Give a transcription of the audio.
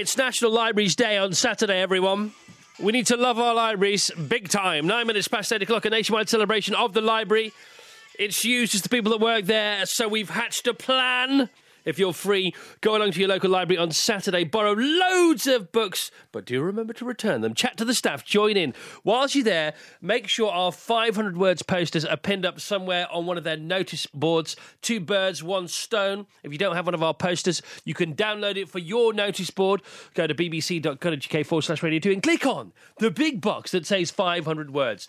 It's National Libraries Day on Saturday, everyone. We need to love our libraries big time. 9 minutes past 8 o'clock, a nationwide celebration of the library. It's you, just the people that work there, so we've hatched a plan. If you're free, go along to your local library on Saturday, borrow loads of books, but do remember to return them. Chat to the staff, join in. Whilst you're there, make sure our 500 words posters are pinned up somewhere on one of their notice boards. 2 birds, 1 stone. If you don't have one of our posters, you can download it for your notice board. Go to bbc.co.uk/radio2 and click on the big box that says 500 words.